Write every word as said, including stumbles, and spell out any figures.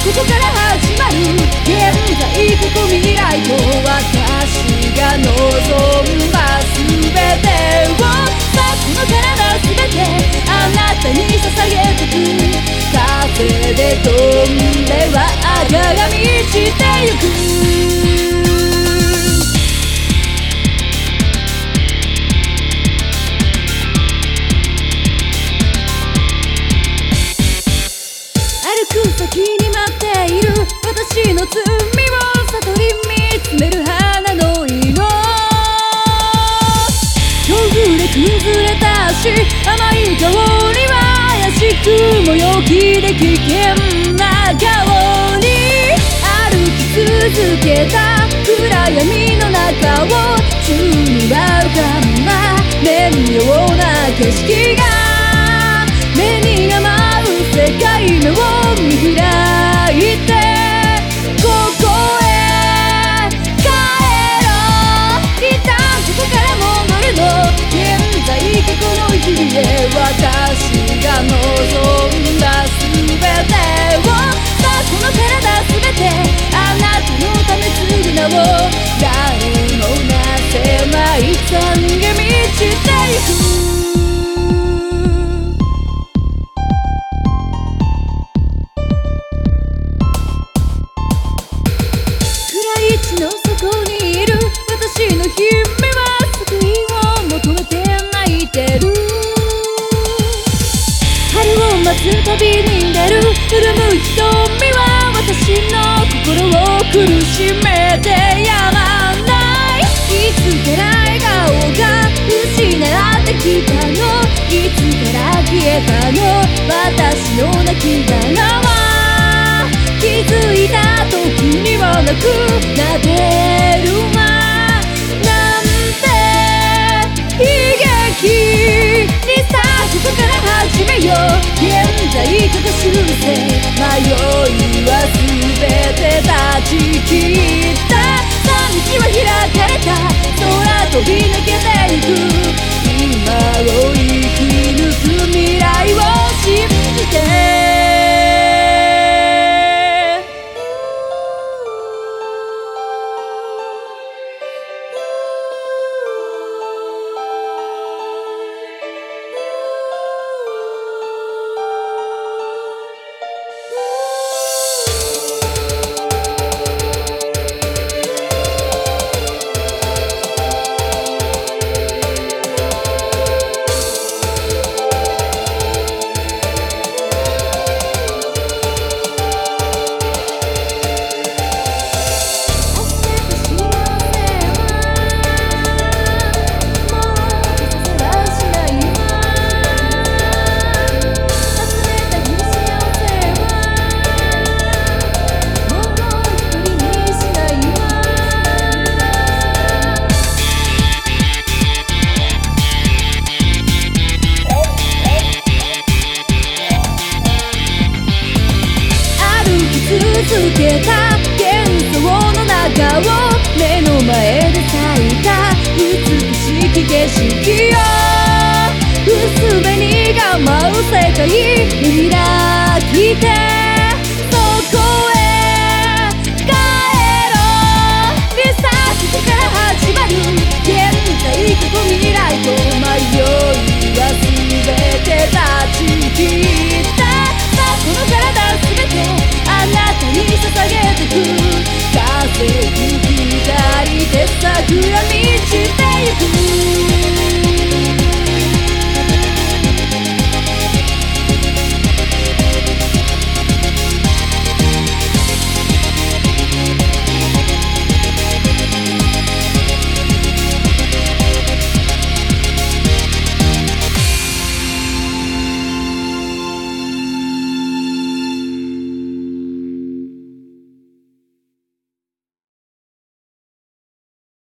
ここから始まる現在ここ未来と私が望んだ全てをさこの体全てあなたに捧げてく風で飛んではあががみしてゆく先に待っている私の罪を悟り見つめる花の色強風で崩れた足甘い香りは怪しくも良きで危険な香り歩き続けた暗闇の中を宙に舞うかま目にような景色が目に余う世界目を見開いてここへ帰ろう一旦ここから戻るの現在過去の日々へ私が望んだ全てをさあこの体全てあなたのため継ぐ名を誰もなせまい懺悔満ちてゆくの底にいる私の日々は救いを求めて泣いてる春を待つたびに出る潤む瞳は私の心を苦しめてやまないいつから笑顔が失ってきたのいつから消えたの私の泣き殻は気づいた時にはなくなってるわなんて悲劇にさあここから始めよう現在正しゅうせ迷いは全て断ち切ったさあ道は開かれた空飛び抜けてゆく今を生き抜く未来を信じて続けた幻想の中を目の前で咲いた美しき景色よ薄紅が舞う世界に開きて